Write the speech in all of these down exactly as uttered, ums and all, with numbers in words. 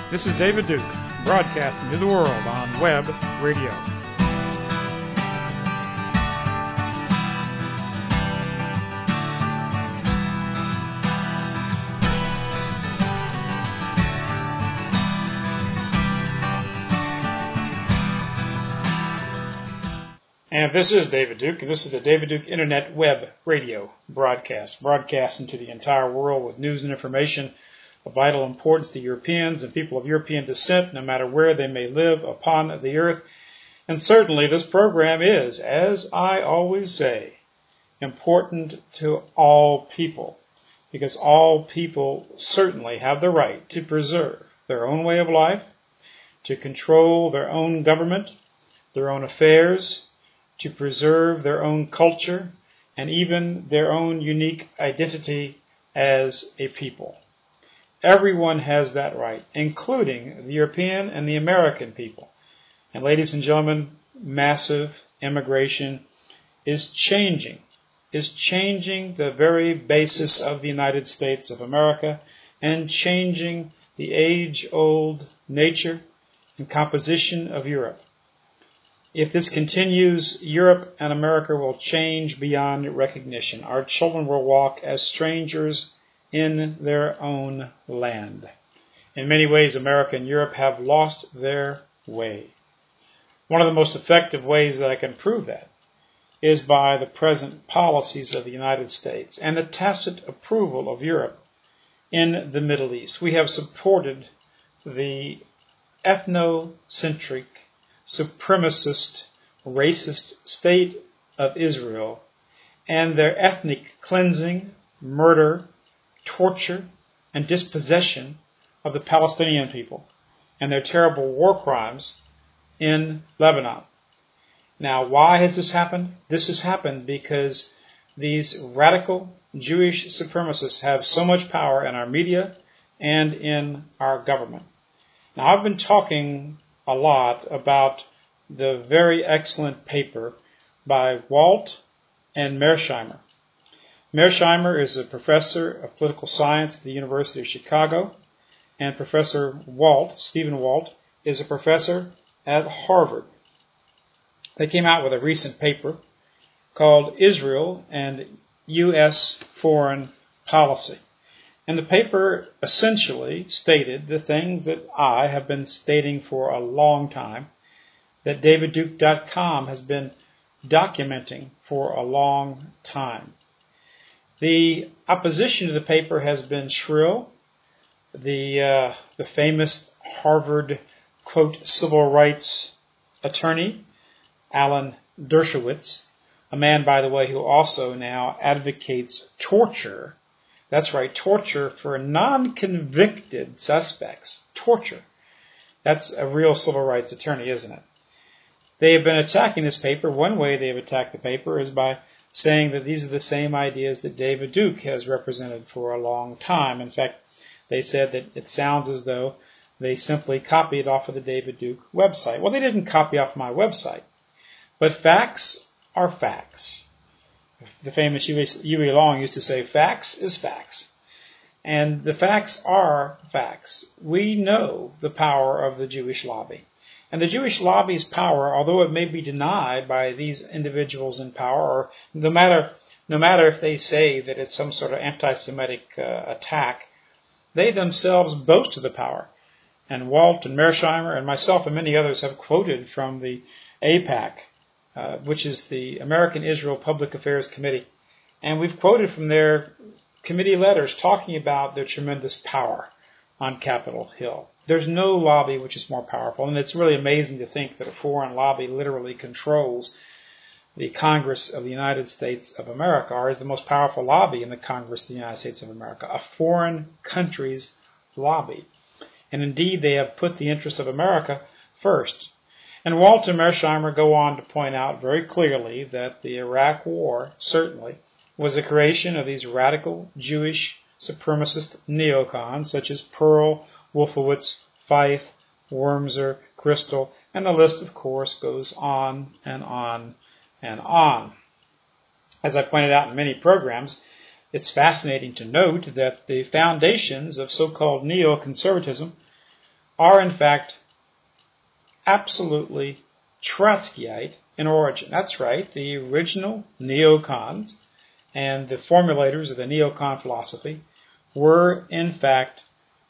This is David Duke, broadcasting to the world on web radio. And this is David Duke, and this is the David Duke Internet Web Radio broadcast, broadcasting to the entire world with news and information of vital importance to Europeans and people of European descent, no matter where they may live upon the earth. And certainly this program is, as I always say, important to all people, because all people certainly have the right to preserve their own way of life, to control their own government, their own affairs, to preserve their own culture, and even their own unique identity as a people. Everyone has that right, including the European and the American people. And ladies and gentlemen, massive immigration is changing, is changing the very basis of the United States of America and changing the age-old nature and composition of Europe. If this continues, Europe and America will change beyond recognition. Our children will walk as strangers in their own land. In many ways, America and Europe have lost their way. One of the most effective ways that I can prove that is by the present policies of the United States and the tacit approval of Europe in the Middle East. We have supported the ethnocentric, supremacist, racist state of Israel and their ethnic cleansing, murder, torture, and dispossession of the Palestinian people and their terrible war crimes in Lebanon. Now, why has this happened? This has happened because these radical Jewish supremacists have so much power in our media and in our government. Now, I've been talking a lot about the very excellent paper by Walt and Mearsheimer. Mearsheimer is a professor of political science at the University of Chicago, and Professor Walt, Stephen Walt, is a professor at Harvard. They came out with a recent paper called Israel and U S Foreign Policy. And the paper essentially stated the things that I have been stating for a long time, that David Duke dot com has been documenting for a long time. The opposition to the paper has been shrill. The uh, the famous Harvard, quote, civil rights attorney, Alan Dershowitz, a man, by the way, who also now advocates torture. That's right, torture for non-convicted suspects. Torture. That's a real civil rights attorney, isn't it? They have been attacking this paper. One way they have attacked the paper is by saying that these are the same ideas that David Duke has represented for a long time. In fact, they said that it sounds as though they simply copied off of the David Duke website. Well, they didn't copy off my website. But facts are facts. The famous Huey Long used to say, facts is facts. And the facts are facts. We know the power of the Jewish lobby. And the Jewish lobby's power, although it may be denied by these individuals in power, or no matter no matter if they say that it's some sort of anti-Semitic uh, attack, they themselves boast of the power. And Walt and Mearsheimer and myself and many others have quoted from the A PAC, uh, which is the American Israel Public Affairs Committee. And we've quoted from their committee letters talking about their tremendous power on Capitol Hill. There's no lobby which is more powerful, and it's really amazing to think that a foreign lobby literally controls the Congress of the United States of America, or is the most powerful lobby in the Congress of the United States of America, a foreign country's lobby. And indeed, they have put the interest of America first. And Walt and Mearsheimer go on to point out very clearly that the Iraq War, certainly, was the creation of these radical Jewish supremacist neocons, such as Pearl, Wolfowitz, Feith, Wormser, Crystal, and the list, of course, goes on and on and on. As I pointed out in many programs, it's fascinating to note that the foundations of so-called neoconservatism are in fact absolutely Trotskyite in origin. That's right, the original neocons and the formulators of the neocon philosophy were in fact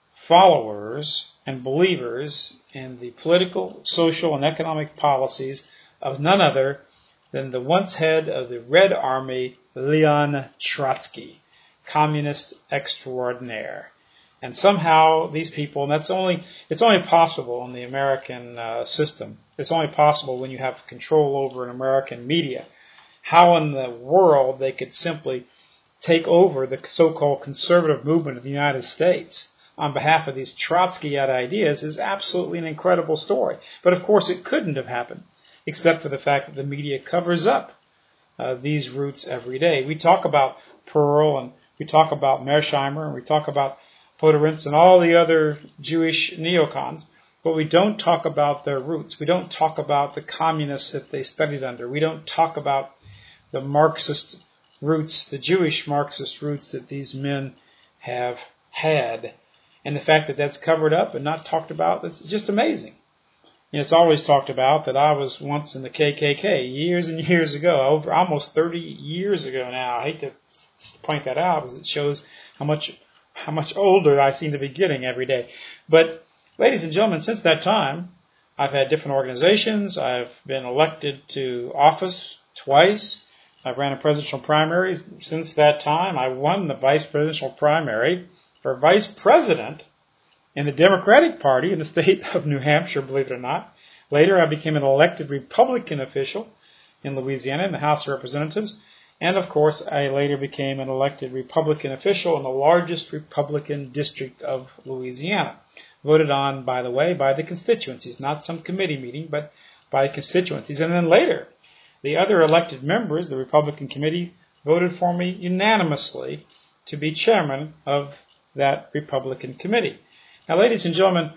followers and believers in the political, social, and economic policies of none other than the once head of the Red Army, Leon Trotsky, communist extraordinaire. And somehow these people, and that's only, it's only possible in the American uh, system. It's only possible when you have control over an American media. How in the world they could simply take over the so-called conservative movement of the United States on behalf of these Trotskyite ideas is absolutely an incredible story. But of course it couldn't have happened, except for the fact that the media covers up uh, these roots every day. We talk about Pearl, and we talk about Mearsheimer, and we talk about Podhoretz and all the other Jewish neocons, but we don't talk about their roots. We don't talk about the communists that they studied under. We don't talk about the Marxist roots, the Jewish Marxist roots that these men have had. And the fact that that's covered up and not talked about, it's just amazing. And it's always talked about that I was once in the K K K years and years ago, over almost thirty years ago now. I hate to point that out because it shows how much how much older I seem to be getting every day. But, ladies and gentlemen, since that time, I've had different organizations. I've been elected to office twice. I've ran a presidential primaries. Since that time, I won the vice presidential primary for vice president in the Democratic Party in the state of New Hampshire, believe it or not. Later, I became an elected Republican official in Louisiana in the House of Representatives. And, of course, I later became an elected Republican official in the largest Republican district of Louisiana. Voted on, by the way, by the constituencies, not some committee meeting, but by constituencies. And then later, the other elected members, the Republican committee, voted for me unanimously to be chairman of that Republican committee. Now, ladies and gentlemen,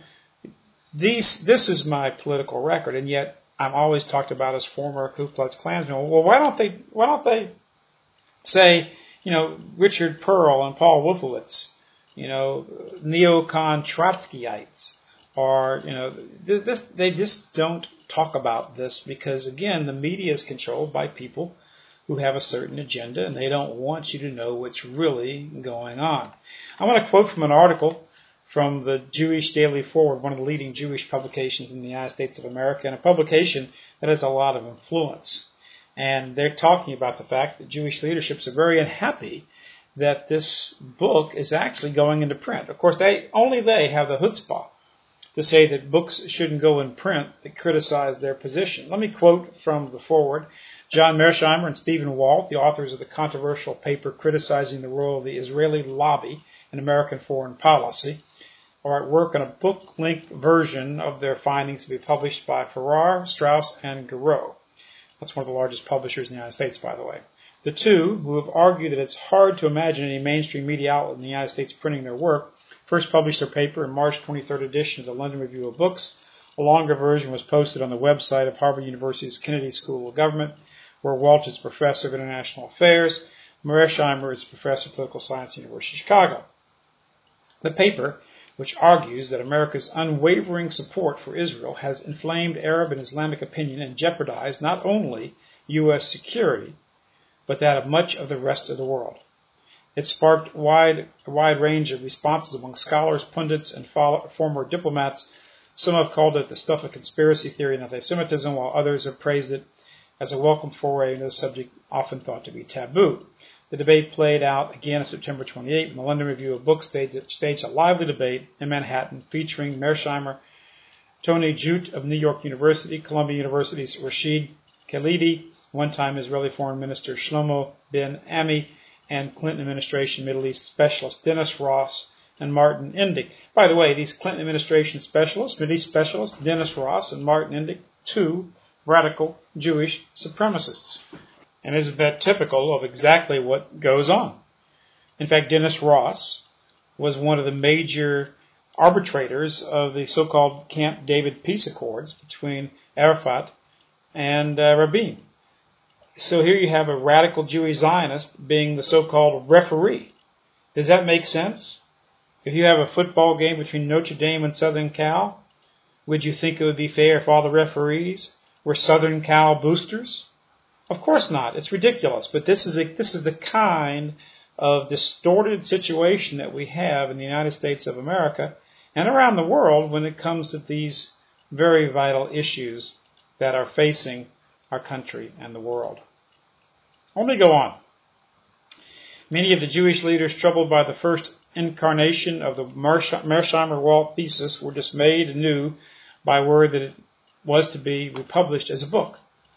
these, this is my political record, and yet I'm always talked about as former Ku Klux Klansman. Well, why don't they, why don't they say, you know, Richard Pearl and Paul Wolfowitz, you know, neocon Trotskyites, or, you know, this, they just don't talk about this because, again, the media is controlled by people who have a certain agenda, and they don't want you to know what's really going on. I want to quote from an article from the Jewish Daily Forward, one of the leading Jewish publications in the United States of America, and a publication that has a lot of influence. And they're talking about the fact that Jewish leaderships are very unhappy that this book is actually going into print. Of course, they only they have the chutzpah to say that books shouldn't go in print that criticize their position. Let me quote from the forward. John Mearsheimer and Stephen Walt, the authors of the controversial paper criticizing the role of the Israeli lobby in American foreign policy, are at work on a book-length version of their findings to be published by Farrar, Straus, and Giroux. That's one of the largest publishers in the United States, by the way. The two, who have argued that it's hard to imagine any mainstream media outlet in the United States printing their work, first published their paper in March twenty-third edition of the London Review of Books. A longer version was posted on the website of Harvard University's Kennedy School of Government, where Walt is professor of international affairs. Mearsheimer is professor of political science at the University of Chicago. The paper, which argues that America's unwavering support for Israel has inflamed Arab and Islamic opinion and jeopardized not only U S security, but that of much of the rest of the world. It sparked wide, a wide range of responses among scholars, pundits, and follow, former diplomats. Some have called it the stuff of conspiracy theory and anti-Semitism, while others have praised it as a welcome foray into a subject often thought to be taboo. The debate played out again on September twenty-eighth when the London Review of Books staged, staged a lively debate in Manhattan featuring Mearsheimer, Tony Jute of New York University, Columbia University's Rashid Khalidi, one-time Israeli Foreign Minister Shlomo Ben Ami, and Clinton administration Middle East specialist Dennis Ross and Martin Indyk. By the way, these Clinton administration specialists, Middle East specialists, Dennis Ross and Martin Indyk, two radical Jewish supremacists. And isn't that typical of exactly what goes on? In fact, Dennis Ross was one of the major arbitrators of the so-called Camp David peace accords between Arafat and uh, Rabin. So here you have a radical Jewish Zionist being the so-called referee. Does that make sense? If you have a football game between Notre Dame and Southern Cal, would you think it would be fair if all the referees were Southern Cal boosters? Of course not. It's ridiculous. But this is a, this is the kind of distorted situation that we have in the United States of America and around the world when it comes to these very vital issues that are facing our country and the world. Let me go on. Many of the Jewish leaders troubled by the first incarnation of the Mearsheimer-Walt thesis were dismayed anew by word that it was to be republished as a book.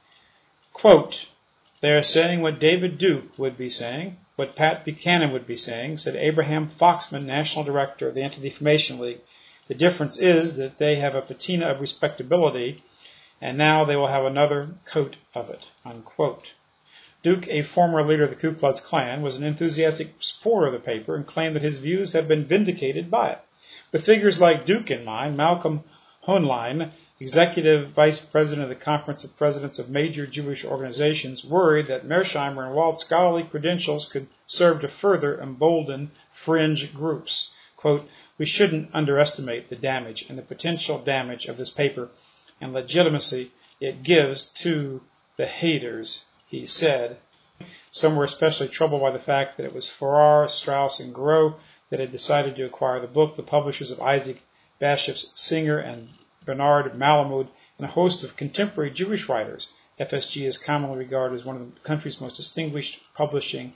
Quote, "They are saying what David Duke would be saying, what Pat Buchanan would be saying," said Abraham Foxman, National Director of the Anti-Defamation League. "The difference is that they have a patina of respectability, and now they will have another coat of it." Unquote. Duke, a former leader of the Ku Klux Klan, was an enthusiastic supporter of the paper and claimed that his views have been vindicated by it. With figures like Duke in mind, Malcolm Hoenlein, executive vice president of the Conference of Presidents of Major Jewish Organizations, worried that Mearsheimer and Walt's scholarly credentials could serve to further embolden fringe groups. Quote, "We shouldn't underestimate the damage and the potential damage of this paper and legitimacy it gives to the haters," he said. Some were especially troubled by the fact that it was Farrar, Straus, and Giroux that had decided to acquire the book, the publishers of Isaac Bashevis Singer and Bernard Malamud, and a host of contemporary Jewish writers. F S G is commonly regarded as one of the country's most distinguished publishing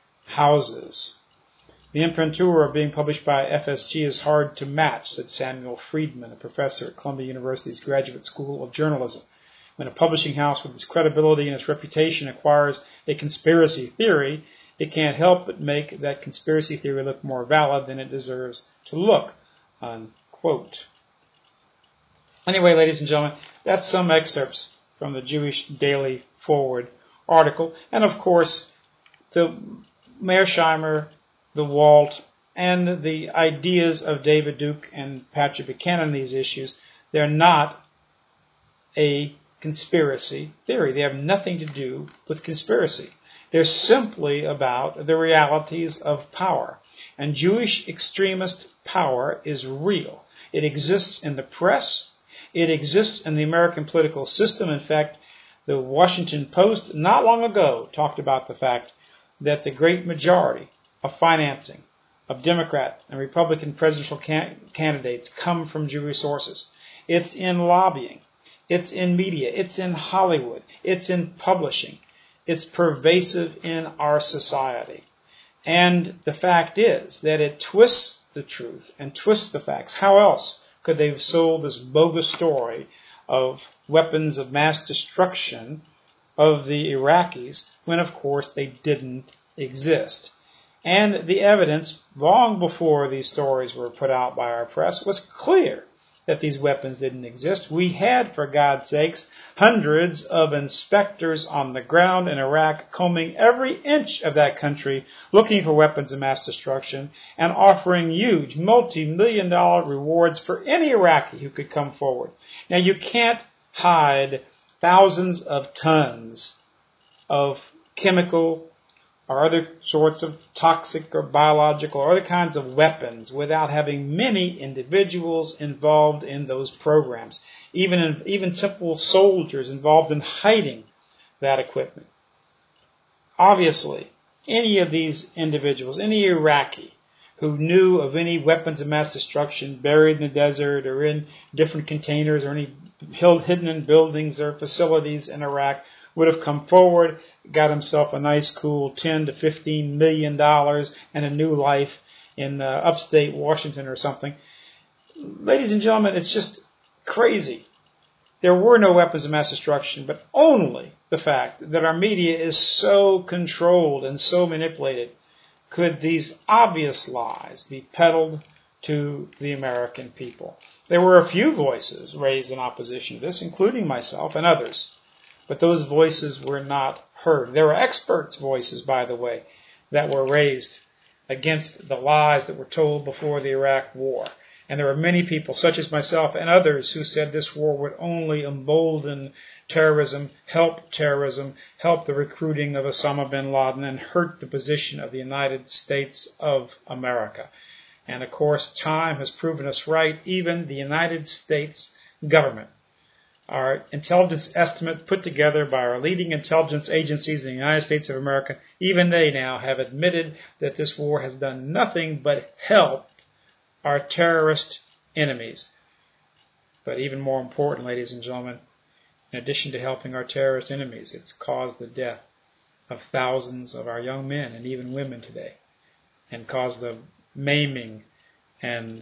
houses. "The imprimatur of being published by F S G is hard to match," said Samuel Friedman, a professor at Columbia University's Graduate School of Journalism. "When a publishing house with its credibility and its reputation acquires a conspiracy theory, it can't help but make that conspiracy theory look more valid than it deserves to look." Unquote. Anyway, ladies and gentlemen, that's some excerpts from the Jewish Daily Forward article. And of course, the Mearsheimer, the Walt, and the ideas of David Duke and Patrick Buchanan on these issues, they're not a conspiracy theory. They have nothing to do with conspiracy. They're simply about the realities of power. And Jewish extremist power is real. It exists in the press. It exists in the American political system. In fact, the Washington Post not long ago talked about the fact that the great majority of financing of Democrat and Republican presidential can- candidates come from Jewish sources. It's in lobbying. It's in media. It's in Hollywood. It's in publishing. It's pervasive in our society. And the fact is that it twists the truth and twists the facts. How else could they have sold this bogus story of weapons of mass destruction of the Iraqis when, of course, they didn't exist? And the evidence, long before these stories were put out by our press, was clear that these weapons didn't exist. We had, for God's sakes, hundreds of inspectors on the ground in Iraq combing every inch of that country looking for weapons of mass destruction and offering huge multi-million dollar rewards for any Iraqi who could come forward. Now, you can't hide thousands of tons of chemical or other sorts of toxic or biological or other kinds of weapons without having many individuals involved in those programs, even in, even simple soldiers involved in hiding that equipment. Obviously, any of these individuals, any Iraqi who knew of any weapons of mass destruction buried in the desert or in different containers or any hidden in buildings or facilities in Iraq would have come forward, got himself a nice, cool ten to fifteen million dollars and a new life in uh, upstate Washington or something. Ladies and gentlemen, it's just crazy. There were no weapons of mass destruction, but only the fact that our media is so controlled and so manipulated could these obvious lies be peddled to the American people. There were a few voices raised in opposition to this, including myself and others. But those voices were not heard. There were experts' voices, by the way, that were raised against the lies that were told before the Iraq War. And there were many people, such as myself and others, who said this war would only embolden terrorism, help terrorism, help the recruiting of Osama bin Laden, and hurt the position of the United States of America. And of course, time has proven us right. Even the United States government, our intelligence estimate put together by our leading intelligence agencies in the United States of America, even they now have admitted that this war has done nothing but help our terrorist enemies. But even more important, ladies and gentlemen, in addition to helping our terrorist enemies, it's caused the death of thousands of our young men and even women today, and caused the maiming and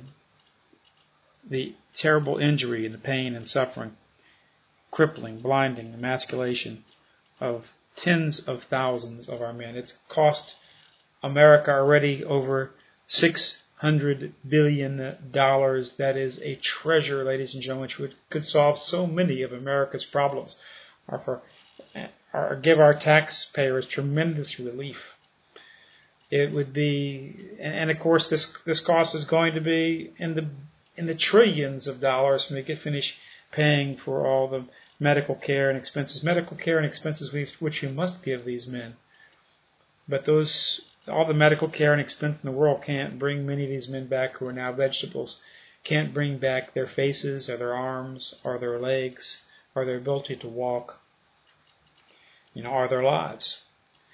the terrible injury and the pain and suffering, crippling, blinding, emasculation of tens of thousands of our men. It's cost America already over six hundred billion dollars. That is a treasure, ladies and gentlemen, which would, could solve so many of America's problems, or, for, or give our taxpayers tremendous relief. It would be, and of course, this this cost is going to be in the in the trillions of dollars when we get finished paying for all the medical care and expenses, medical care and expenses we, which we must give these men. But those, all the medical care and expense in the world can't bring many of these men back who are now vegetables, can't bring back their faces or their arms or their legs or their ability to walk, you know, or their lives,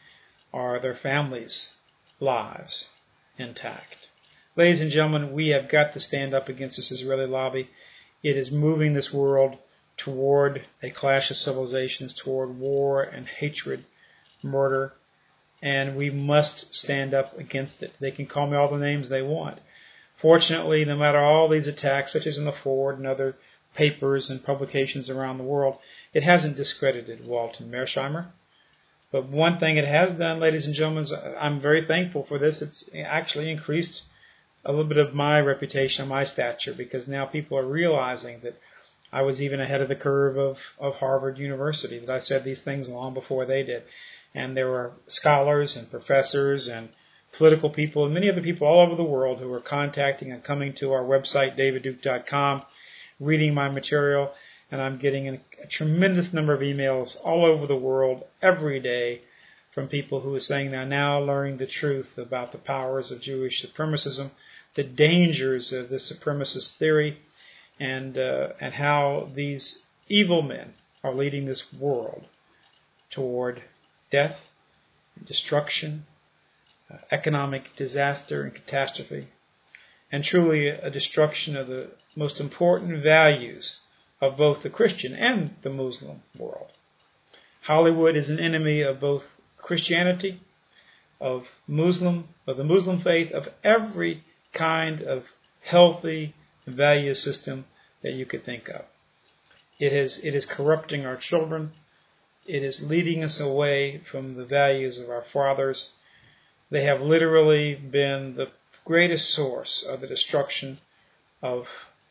or their families' lives intact. Ladies and gentlemen, we have got to stand up against this Israeli lobby. It is moving this world toward a clash of civilizations, toward war and hatred, murder, and we must stand up against it. They can call me all the names they want. Fortunately, no matter all these attacks, such as in the Forward and other papers and publications around the world, it hasn't discredited Walter Mearsheimer. But one thing it has done, ladies and gentlemen, is I'm very thankful for this. It's actually increased a little bit of my reputation, my stature, because now people are realizing that I was even ahead of the curve of, of Harvard University, that I said these things long before they did. And there were scholars and professors and political people and many other people all over the world who were contacting and coming to our website, david duke dot com, reading my material, and I'm getting a, a tremendous number of emails all over the world every day from people who are saying they're now learning the truth about the powers of Jewish supremacism, the dangers of this supremacist theory, and uh, and how these evil men are leading this world toward death, destruction, uh, economic disaster and catastrophe, and truly a destruction of the most important values of both the Christian and the Muslim world. Hollywood is an enemy of both Christianity, of Muslim, of the Muslim faith, of every kind of healthy value system that you could think of. It is, it is corrupting our children. It is leading us away from the values of our fathers. They have literally been the greatest source of the destruction of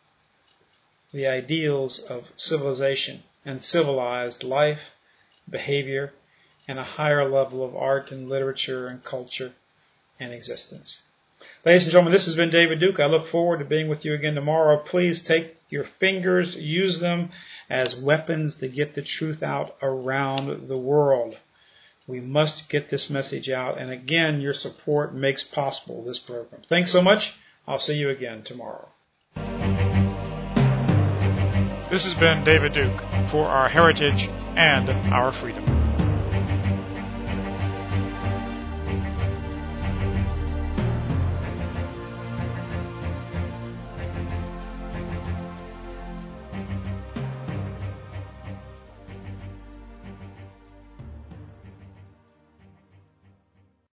the ideals of civilization and civilized life, behavior, and a higher level of art and literature and culture and existence. Ladies and gentlemen, this has been David Duke. I look forward to being with you again tomorrow. Please take your fingers, use them as weapons to get the truth out around the world. We must get this message out. And again, your support makes possible this program. Thanks so much. I'll see you again tomorrow. This has been David Duke for our heritage and our freedom.